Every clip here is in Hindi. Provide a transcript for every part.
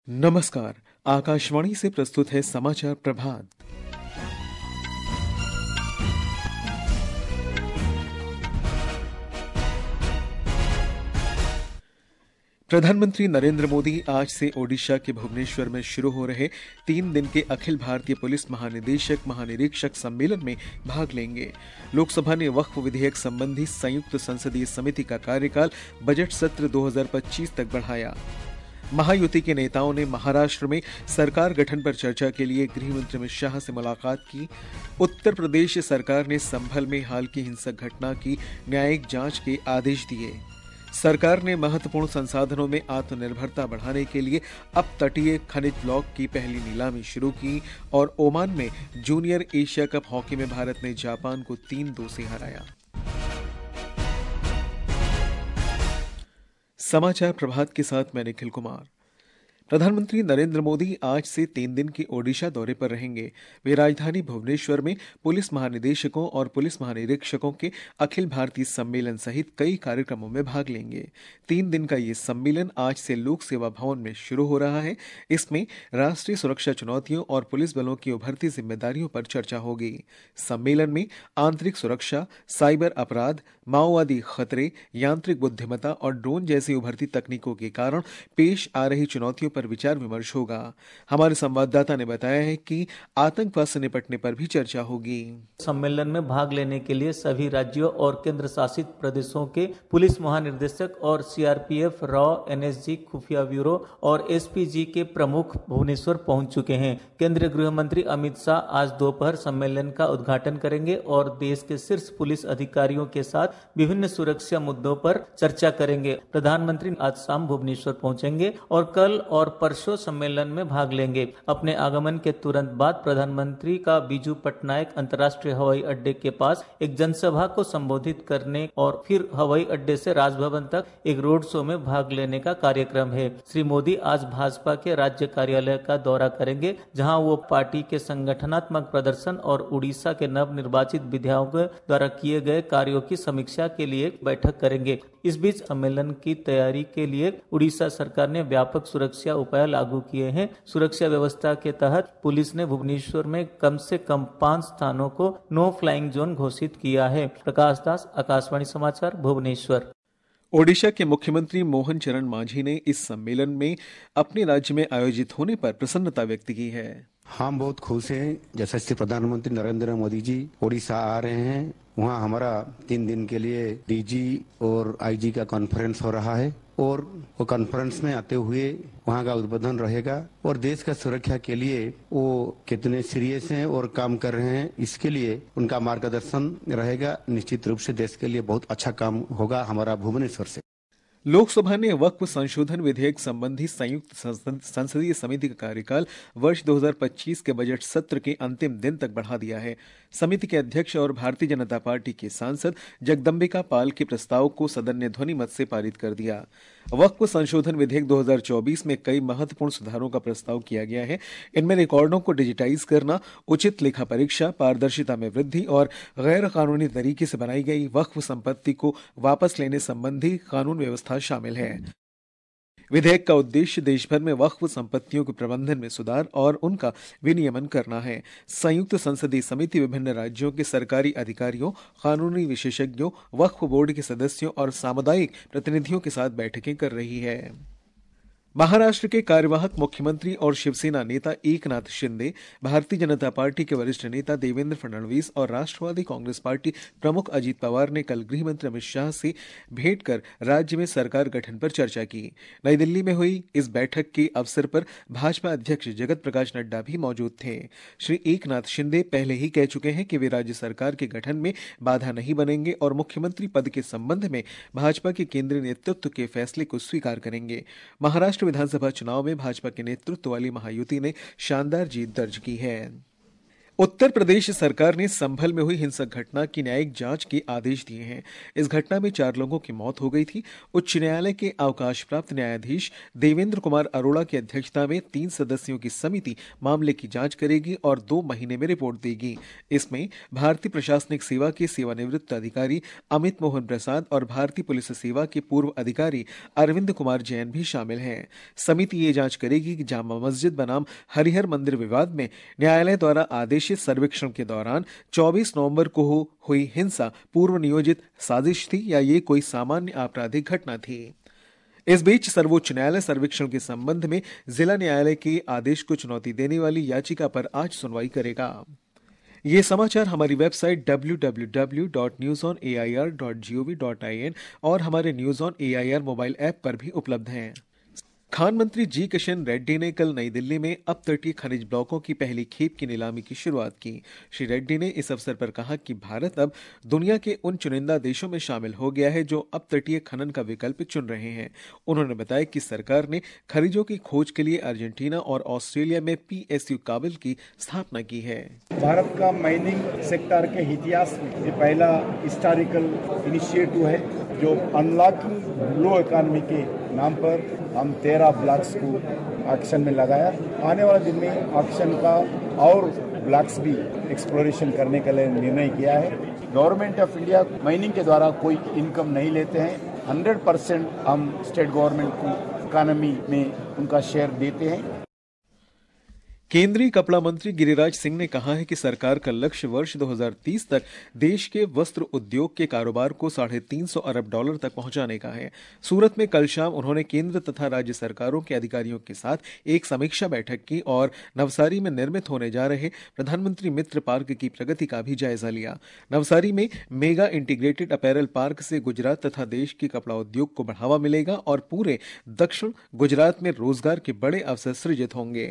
नमस्कार। आकाशवाणी से प्रस्तुत है समाचार प्रभात। प्रधानमंत्री नरेंद्र मोदी आज से ओडिशा के भुवनेश्वर में शुरू हो रहे 3 दिन के अखिल भारतीय पुलिस महानिदेशक महानिरीक्षक सम्मेलन में भाग लेंगे। लोकसभा ने वक्फ विधेयक संबंधी संयुक्त संसदीय समिति का कार्यकाल बजट सत्र 2025 तक बढ़ाया। महायुति के नेताओं ने महाराष्ट्र में सरकार गठन पर चर्चा के लिए गृह मंत्री अमित शाह से मुलाकात की। उत्तर प्रदेश सरकार ने संभल में हाल की हिंसक घटना की न्यायिक जांच के आदेश दिए। सरकार ने महत्वपूर्ण संसाधनों में आत्मनिर्भरता बढ़ाने के लिए अब तटीय खनिज ब्लॉक की पहली नीलामी शुरू की और ओमान में जूनियर एशिया कप हॉकी में भारत ने जापान को 3-2 से हराया। समाचार प्रभात के साथ मैं निखिल कुमार। प्रधानमंत्री नरेंद्र मोदी आज से 3 दिन की ओडिशा दौरे पर रहेंगे। वे राजधानी भुवनेश्वर में पुलिस महानिदेशकों और पुलिस महानिरीक्षकों के अखिल भारतीय सम्मेलन सहित कई कार्यक्रमों में भाग लेंगे। 3 दिन का ये सम्मेलन आज से लोक सेवा भवन में शुरू हो रहा है। इसमें राष्ट्रीय सुरक्षा चुनौतियों और पुलिस बलों की उभरती जिम्मेदारियों पर चर्चा होगी। सम्मेलन में आंतरिक सुरक्षा, साइबर अपराध, माओवादी खतरे, यांत्रिक बुद्धिमत्ता और ड्रोन जैसी उभरती तकनीकों के कारण पेश आ रही चुनौतियों पर विचार विमर्श होगा। हमारे संवाददाता ने बताया है कि आतंकवाद से निपटने पर भी चर्चा होगी। सम्मेलन में भाग लेने के लिए सभी राज्यों और केंद्र शासित प्रदेशों के पुलिस महानिर्देशक और सीआरपीएफ, रॉ, एनएसजी, खुफिया ब्यूरो और एसपीजी के प्रमुख भुवनेश्वर पहुंच चुके हैं। केंद्रीय गृह मंत्री अमित शाह आज दोपहर सम्मेलन का उद्घाटन करेंगे और देश के शीर्ष पुलिस अधिकारियों के साथ विभिन्न सुरक्षा मुद्दों पर चर्चा करेंगे। प्रधानमंत्री आज शाम भुवनेश्वर पहुंचेंगे और कल और परसों सम्मेलन में भाग लेंगे। अपने आगमन के तुरंत बाद प्रधानमंत्री का बीजू पटनायक अंतर्राष्ट्रीय हवाई अड्डे के पास एक जनसभा को संबोधित करने और फिर हवाई अड्डे से राजभवन तक एक रोड शो में भाग लेने का कार्यक्रम है। श्री मोदी आज भाजपा के राज्य कार्यालय का दौरा करेंगे, जहां वो पार्टी के संगठनात्मक प्रदर्शन और उड़ीसा के नव निर्वाचित विधायकों द्वारा किए गए कार्यों की समीक्षा के लिए बैठक करेंगे। इस बीच सम्मेलन की तैयारी के लिए उड़ीसा सरकार ने व्यापक सुरक्षा उपाय लागू किए हैं। सुरक्षा व्यवस्था के तहत पुलिस ने भुवनेश्वर में कम से कम 5 स्थानों को नो फ्लाइंग जोन घोषित किया है। प्रकाश दास, आकाशवाणी समाचार, भुवनेश्वर। ओडिशा के मुख्यमंत्री मोहन चरण मांझी ने इस सम्मेलन में अपने राज्य में आयोजित होने पर प्रसन्नता व्यक्त की है। हम बहुत खुश हैं। जैसे प्रधानमंत्री नरेंद्र मोदी जी ओडिशा आ रहे हैं, वहाँ हमारा 3 दिन के लिए डीजी और आईजी का कॉन्फ्रेंस हो रहा है और वो कॉन्फ्रेंस में आते हुए वहाँ का उद्बोधन रहेगा और देश का सुरक्षा के लिए वो कितने सीरियस हैं और काम कर रहे हैं, इसके लिए उनका मार्गदर्शन रहेगा। निश्चित रूप से देश के लिए बहुत अच्छा काम होगा हमारा भुवनेश्वर से। लोकसभा ने वक्फ संशोधन विधेयक संबंधी संयुक्त संसदीय समिति का कार्यकाल वर्ष 2025 के बजट सत्र के अंतिम दिन तक बढ़ा दिया है। समिति के अध्यक्ष और भारतीय जनता पार्टी के सांसद जगदम्बिका पाल के प्रस्ताव को सदन ने ध्वनि मत से पारित कर दिया। वक्फ संशोधन विधेयक 2024 में कई महत्वपूर्ण सुधारों का प्रस्ताव किया गया है। इनमें रिकॉर्डों को डिजिटाइज करना, उचित लेखा परीक्षा, पारदर्शिता में वृद्धि और गैर कानूनी तरीके से बनाई गई वक्फ संपत्ति को वापस लेने संबंधी कानून व्यवस्था शामिल है। विधेयक का उद्देश्य देश भर में वक्फ संपत्तियों के प्रबंधन में सुधार और उनका विनियमन करना है। संयुक्त संसदीय समिति विभिन्न राज्यों के सरकारी अधिकारियों, कानूनी विशेषज्ञों, वक्फ बोर्ड के सदस्यों और सामुदायिक प्रतिनिधियों के साथ बैठकें कर रही है। महाराष्ट्र के कार्यवाहक मुख्यमंत्री और शिवसेना नेता एकनाथ शिंदे, भारतीय जनता पार्टी के वरिष्ठ नेता देवेंद्र फडणवीस और राष्ट्रवादी कांग्रेस पार्टी प्रमुख अजित पवार ने कल गृह मंत्री अमित शाह से भेंट कर राज्य में सरकार गठन पर चर्चा की। नई दिल्ली में हुई इस बैठक के अवसर पर भाजपा अध्यक्ष जगत प्रकाश नड्डा भी मौजूद थे। श्री एकनाथ शिंदे पहले ही कह चुके हैं कि वे राज्य सरकार के गठन में बाधा नहीं बनेंगे और मुख्यमंत्री पद के संबंध में भाजपा के केंद्रीय नेतृत्व के फैसले को स्वीकार करेंगे। महाराष्ट्र विधानसभा चुनाव में भाजपा के नेतृत्व वाली महायुति ने शानदार जीत दर्ज की है। उत्तर प्रदेश सरकार ने संभल में हुई हिंसक घटना की न्यायिक जांच के आदेश दिए हैं। इस घटना में 4 लोगों की मौत हो गई थी। उच्च न्यायालय के अवकाश प्राप्त न्यायाधीश देवेंद्र कुमार अरोड़ा की अध्यक्षता में 3 सदस्यों की समिति मामले की जांच करेगी और 2 महीने में रिपोर्ट देगी। इसमें भारतीय प्रशासनिक सेवा के सेवानिवृत्त अधिकारी अमित मोहन प्रसाद और भारतीय पुलिस सेवा के पूर्व अधिकारी अरविंद कुमार जैन भी शामिल हैं। समिति ये जांच करेगी कि जामा मस्जिद बनाम हरिहर मंदिर विवाद में न्यायालय द्वारा आदेशित सर्वेक्षण के दौरान 24 नवंबर को हुई हिंसा पूर्व नियोजित साजिश थी या ये कोई सामान्य आपराधिक घटना थी। इस बीच सर्वोच्च न्यायालय सर्वेक्षण के संबंध में जिला न्यायालय के आदेश को चुनौती देने वाली याचिका पर आज सुनवाई करेगा। ये समाचार हमारी वेबसाइट www.newsonair.gov.in और हमारे news on AIR mobile app पर भी उपलब्ध हैं। खान मंत्री जी किशन रेड्डी ने कल नई दिल्ली में अपतटीय खनिज ब्लॉकों की पहली खेप की नीलामी की शुरुआत की। श्री रेड्डी ने इस अवसर पर कहा कि भारत अब दुनिया के उन चुनिंदा देशों में शामिल हो गया है जो अपतटीय खनन का विकल्प चुन रहे हैं। उन्होंने बताया कि सरकार ने खनिजों की खोज के लिए अर्जेंटीना और ऑस्ट्रेलिया में PSU काबिल की स्थापना की है। भारत का माइनिंग सेक्टर के इतिहास में ये पहला हिस्टोरिकल इनिशिएटिव है जो अनलॉकिंग ब्लू इकोनॉमी के नाम पर हम 13 ब्लॉक्स को एक्शन में लगाया। आने वाले दिन में एक्शन का और ब्लॉक्स भी एक्सप्लोरेशन करने के लिए निर्णय किया है। गवर्नमेंट ऑफ इंडिया माइनिंग के द्वारा कोई इनकम नहीं लेते हैं। 100% हम स्टेट गवर्नमेंट को इकोनॉमी में उनका शेयर देते हैं। केंद्रीय कपड़ा मंत्री गिरिराज सिंह ने कहा है कि सरकार का लक्ष्य वर्ष 2030 तक देश के वस्त्र उद्योग के कारोबार को $350 अरब तक पहुंचाने का है। सूरत में कल शाम उन्होंने केंद्र तथा राज्य सरकारों के अधिकारियों के साथ एक समीक्षा बैठक की और नवसारी में निर्मित होने जा रहे प्रधानमंत्री मित्र पार्क की प्रगति का भी जायजा लिया। नवसारी में मेगा इंटीग्रेटेड अपैरल पार्क से गुजरात तथा देश के कपड़ा उद्योग को बढ़ावा मिलेगा और पूरे दक्षिण गुजरात में रोजगार के बड़े अवसर सृजित होंगे।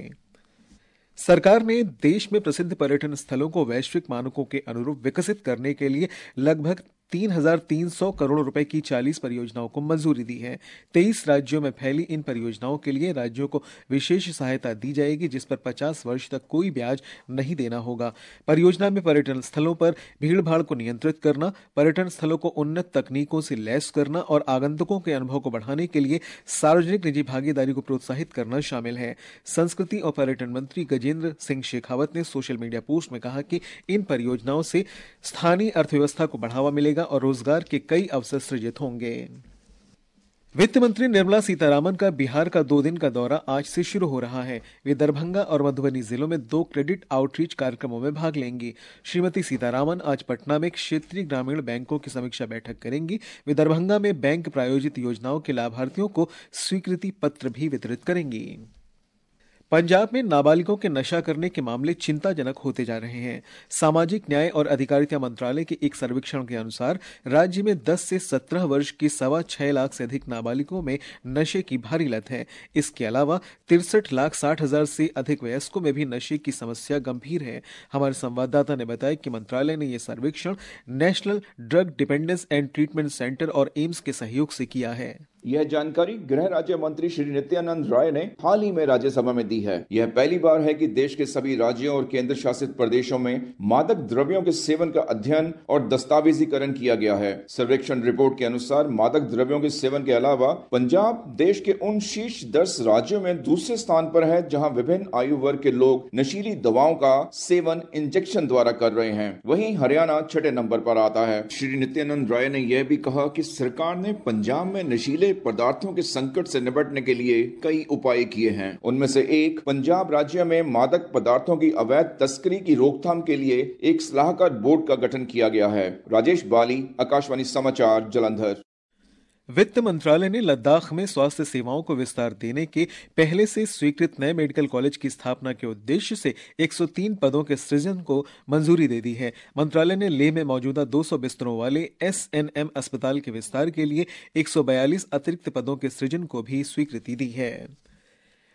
सरकार ने देश में प्रसिद्ध पर्यटन स्थलों को वैश्विक मानकों के अनुरूप विकसित करने के लिए लगभग 3,300 करोड़ रुपए की 40 परियोजनाओं को मंजूरी दी है। 23 राज्यों में फैली इन परियोजनाओं के लिए राज्यों को विशेष सहायता दी जाएगी, जिस पर 50 वर्ष तक कोई ब्याज नहीं देना होगा। परियोजना में पर्यटन स्थलों पर भीड़भाड़ को नियंत्रित करना, पर्यटन स्थलों को उन्नत तकनीकों से लैस करना और आगंतुकों के अनुभव को बढ़ाने के लिए सार्वजनिक निजी भागीदारी को प्रोत्साहित करना शामिल है। संस्कृति और पर्यटन मंत्री गजेंद्र सिंह शेखावत ने सोशल मीडिया पोस्ट में कहा कि इन परियोजनाओं से स्थानीय अर्थव्यवस्था को बढ़ावा मिलेगा और रोजगार के कई अवसर सृजित होंगे। वित्त मंत्री निर्मला सीतारामन का बिहार का 2 दिन का दौरा आज से शुरू हो रहा है। वे दरभंगा और मधुबनी जिलों में 2 क्रेडिट आउटरीच कार्यक्रमों में भाग लेंगी। श्रीमती सीतारामन आज पटना में क्षेत्रीय ग्रामीण बैंकों की समीक्षा बैठक करेंगी। वे दरभंगा में बैंक प्रायोजित योजनाओं के लाभार्थियों को स्वीकृति पत्र भी वितरित करेंगी। पंजाब में नाबालिगों के नशा करने के मामले चिंताजनक होते जा रहे हैं। सामाजिक न्याय और अधिकारिता मंत्रालय के एक सर्वेक्षण के अनुसार राज्य में 10 से 17 वर्ष की 6.25 लाख से अधिक नाबालिगों में नशे की भारी लत है। इसके अलावा 63,60,000 से अधिक वयस्कों में भी नशे की समस्या गंभीर है। हमारे संवाददाता ने बताया कि मंत्रालय ने यह सर्वेक्षण National Drug Dependence and Treatment Centre और एम्स के सहयोग से किया है। यह जानकारी गृह राज्य मंत्री श्री नित्यानंद राय ने हाल ही में राज्यसभा में दी है। यह पहली बार है कि देश के सभी राज्यों और केंद्र शासित प्रदेशों में मादक द्रव्यों के सेवन का अध्ययन और दस्तावेजीकरण किया गया है। सर्वेक्षण रिपोर्ट के अनुसार मादक द्रव्यों के सेवन के अलावा पंजाब देश के उन शीर्ष 10 राज्यों में दूसरे स्थान पर है जहां विभिन्न आयु वर्ग के लोग नशीली दवाओं का सेवन इंजेक्शन द्वारा कर रहे हैं। वहीं हरियाणा 6 नंबर पर आता है। श्री नित्यानंद राय ने यह भी कहा कि सरकार ने पंजाब में नशीले पदार्थों के संकट से निपटने के लिए कई उपाय किए हैं। उनमें से एक, पंजाब राज्य में मादक पदार्थों की अवैध तस्करी की रोकथाम के लिए एक सलाहकार बोर्ड का गठन किया गया है। राजेश बाली, आकाशवाणी समाचार, जालंधर। वित्त मंत्रालय ने लद्दाख में स्वास्थ्य सेवाओं को विस्तार देने के पहले से स्वीकृत नए मेडिकल कॉलेज की स्थापना के उद्देश्य से 103 पदों के सृजन को मंजूरी दे दी है। मंत्रालय ने लेह में मौजूदा 200 बिस्तरों वाले SNM अस्पताल के विस्तार के लिए 142 अतिरिक्त पदों के सृजन को भी स्वीकृति दी है।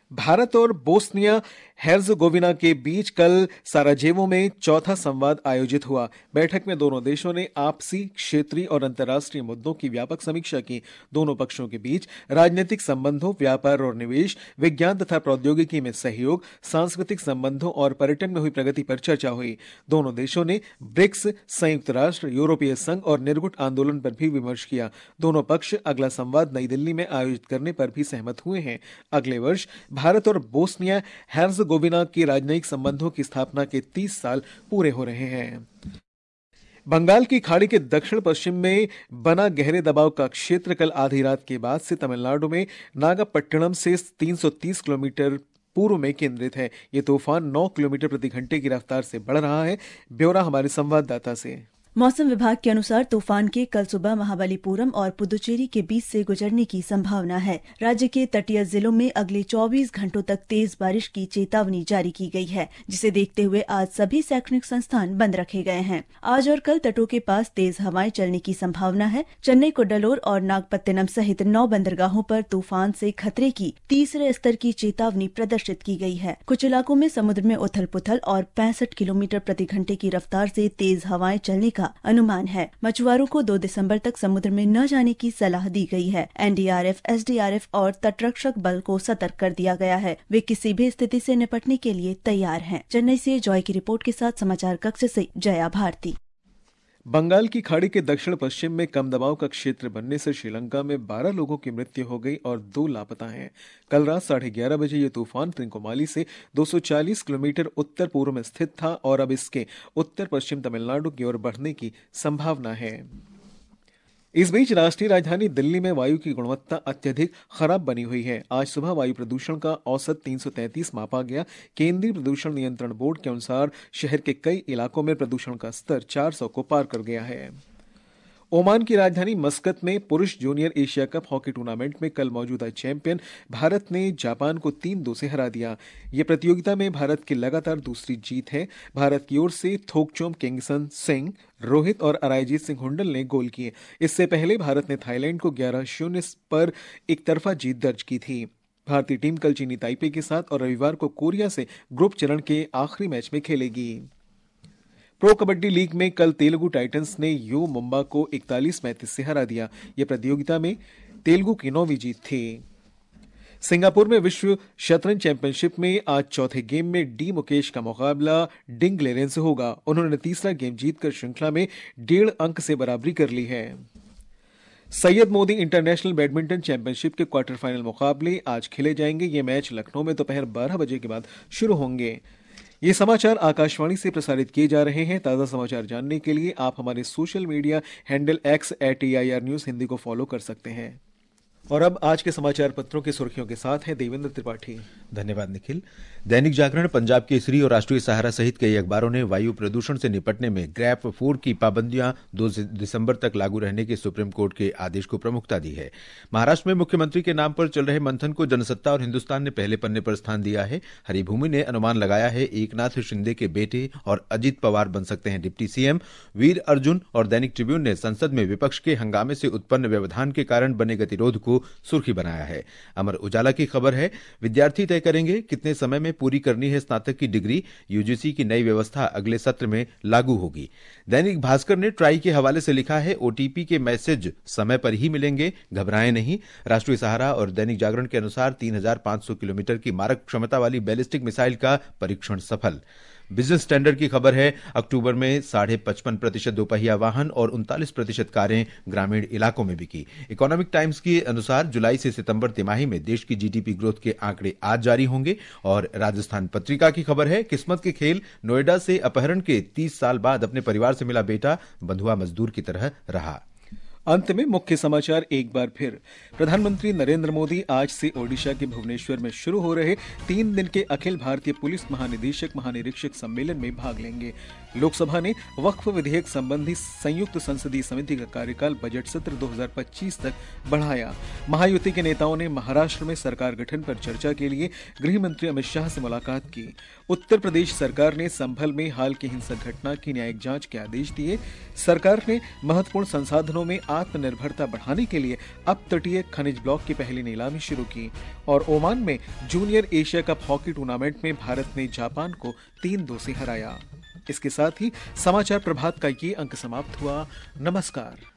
भारत और बोस्निया हेर्ज़ेगोविना के बीच कल साराजेवो में चौथा संवाद आयोजित हुआ। बैठक में दोनों देशों ने आपसी, क्षेत्रीय और अंतर्राष्ट्रीय मुद्दों की व्यापक समीक्षा की। दोनों पक्षों के बीच राजनीतिक संबंधों, व्यापार और निवेश, विज्ञान तथा प्रौद्योगिकी में सहयोग, सांस्कृतिक संबंधों और पर्यटन में हुई प्रगति पर चर्चा हुई। दोनों देशों ने ब्रिक्स, संयुक्त राष्ट्र, यूरोपीय संघ और निर्गुट आंदोलन पर भी विमर्श किया। दोनों पक्ष अगला संवाद नई दिल्ली में आयोजित करने पर भी सहमत हुए हैं। अगले वर्ष भारत और बोस्निया हेर्ज़ेगोविना के राजनयिक संबंधों की स्थापना के 30 साल पूरे हो रहे हैं। बंगाल की खाड़ी के दक्षिण पश्चिम में बना गहरे दबाव का क्षेत्र कल आधी रात के बाद से तमिलनाडु में नागपट्टिनम से 330 किलोमीटर पूर्व में केंद्रित है। ये तूफान 9 किलोमीटर प्रति घंटे की रफ्तार से बढ़ रहा है। ब्यौरा हमारे संवाददाता से। मौसम विभाग के अनुसार तूफान के कल सुबह महाबलीपुरम और पुदुचेरी के बीच से गुजरने की संभावना है। राज्य के तटीय जिलों में अगले 24 घंटों तक तेज बारिश की चेतावनी जारी की गई है, जिसे देखते हुए आज सभी शैक्षणिक संस्थान बंद रखे गए हैं। आज और कल तटों के पास तेज हवाएं चलने की संभावना है। चेन्नई, कुड्डलोर और नागपत्तिनम सहित 9 बंदरगाहों पर तूफान से खतरे की तीसरे स्तर की चेतावनी प्रदर्शित की गई है। कुछ इलाकों में समुद्र में उथल पुथल और 65 किलोमीटर प्रति घंटे की रफ्तार से तेज हवाएं चलने का अनुमान है। मछुआरों को 2 दिसंबर तक समुद्र में न जाने की सलाह दी गई है। एनडीआरएफ, एसडीआरएफ और तटरक्षक बल को सतर्क कर दिया गया है। वे किसी भी स्थिति से निपटने के लिए तैयार हैं। चेन्नई से जॉय की रिपोर्ट के साथ समाचार कक्ष से जया भारती। बंगाल की खाड़ी के दक्षिण पश्चिम में कम दबाव का क्षेत्र बनने से श्रीलंका में 12 लोगों की मृत्यु हो गई और 2 लापता हैं। कल रात 11:30 बजे ये तूफान त्रिंकोमाली से 240 किलोमीटर उत्तर पूर्व में स्थित था और अब इसके उत्तर पश्चिम तमिलनाडु की ओर बढ़ने की संभावना है। इस बीच राष्ट्रीय राजधानी दिल्ली में वायु की गुणवत्ता अत्यधिक खराब बनी हुई है। आज सुबह वायु प्रदूषण का औसत 333 मापा गया। केंद्रीय प्रदूषण नियंत्रण बोर्ड के अनुसार शहर के कई इलाकों में प्रदूषण का स्तर 400 को पार कर गया है। ओमान की राजधानी मस्कत में पुरुष junior Asia cup hockey tournament में कल मौजूदा चैंपियन भारत ने जापान को 3-2 से हरा दिया। ये प्रतियोगिता में भारत की लगातार दूसरी जीत है। भारत की ओर से थोकचोम किंगसन सिंह, रोहित और अरायजीत सिंह हुंडल ने गोल किए। इससे पहले भारत ने थाईलैंड को 11-0 पर एक तरफा जीत दर्ज की थी। भारतीय टीम कल चीनी ताइपे के साथ और रविवार को कोरिया से ग्रुप चरण के आखिरी मैच में खेलेगी। प्रो कबड्डी लीग में कल तेलुगु टाइटंस ने यू मुंबा को 41-35 से हरा दिया। यह प्रतियोगिता में तेलुगु की 9वीं जीत थी। सिंगापुर में विश्व शतरंज चैंपियनशिप में आज चौथे गेम में डी मुकेश का मुकाबला डिंग लेरेन से होगा। उन्होंने तीसरा गेम जीतकर श्रृंखला में 1.5 अंक से बराबरी कर ली है। Syed Modi international badminton championship के क्वार्टर फाइनल मुकाबले आज खेले जाएंगे। ये मैच लखनऊ में दोपहर 12 बजे के बाद शुरू होंगे। ये समाचार आकाशवाणी से प्रसारित किए जा रहे हैं। ताज़ा समाचार जानने के लिए आप हमारे social media handle @AIR news Hindi को फॉलो कर सकते हैं। और अब आज के समाचार पत्रों की सुर्खियों के साथ है देवेंद्र त्रिपाठी। धन्यवाद निखिल। दैनिक जागरण, पंजाब केसरी और राष्ट्रीय सहारा सहित कई अखबारों ने वायु प्रदूषण से निपटने में ग्रैप 4 की पाबंदियां 2 दिसंबर तक लागू रहने के सुप्रीम कोर्ट के आदेश को प्रमुखता दी है। महाराष्ट्र में मुख्यमंत्री के नाम पर चल रहे मंथन को जनसत्ता और हिंदुस्तान ने पहले पन्ने पर स्थान दिया है। हरिभूमि ने अनुमान लगाया है एकनाथ शिंदे के बेटे और अजित पवार बन सकते हैं डिप्टी सीएम। वीर अर्जुन और दैनिक ट्रिब्यून ने संसद में विपक्ष के हंगामे से उत्पन्न व्यवधान के कारण बने गतिरोध को सुर्खी बनाया है। अमर उजाला की खबर है विद्यार्थी तय करेंगे कितने समय में पूरी करनी है स्नातक की डिग्री। यूजीसी की नई व्यवस्था अगले सत्र में लागू होगी। दैनिक भास्कर ने ट्राई के हवाले से लिखा है ओटीपी के मैसेज समय पर ही मिलेंगे, घबराएं नहीं। राष्ट्रीय सहारा और दैनिक जागरण के अनुसार 3500 किलोमीटर की मारक क्षमता वाली बैलिस्टिक मिसाइल का परीक्षण सफल। बिजनेस स्टैंडर्ड की खबर है अक्टूबर में 55.5% दोपहिया वाहन और 39% कारें ग्रामीण इलाकों में बिकी। इकोनॉमिक टाइम्स के अनुसार जुलाई से सितंबर तिमाही में देश की जीडीपी ग्रोथ के आंकड़े आज जारी होंगे। और राजस्थान पत्रिका की खबर है किस्मत के खेल, नोएडा से अपहरण के 30 साल बाद अपने परिवार से मिला बेटा, बंधुआ मजदूर की तरह रहा। अंत में मुख्य समाचार एक बार फिर। प्रधानमंत्री नरेंद्र मोदी आज से ओडिशा के भुवनेश्वर में शुरू हो रहे 3 दिन के अखिल भारतीय पुलिस महानिदेशक महानिरीक्षक सम्मेलन में भाग लेंगे। लोकसभा ने वक्फ विधेयक संबंधी संयुक्त संसदीय समिति का कार्यकाल बजट सत्र 2025 तक बढ़ाया। महायुति के नेताओं ने महाराष्ट्र में सरकार गठन पर चर्चा के लिए गृह मंत्री अमित शाह से मुलाकात की। उत्तर प्रदेश सरकार ने संभल में हाल की हिंसक घटना की न्यायिक जांच के आदेश दिए। सरकार ने महत्वपूर्ण संसाधनों में आत्मनिर्भरता बढ़ाने के लिए अब तटीय खनिज ब्लॉक की पहली नीलामी शुरू की। और ओमान में junior Asia cup hockey tournament में भारत ने जापान को 3-2 से हराया। इसके साथ ही समाचार प्रभात का ये अंक समाप्त हुआ। नमस्कार।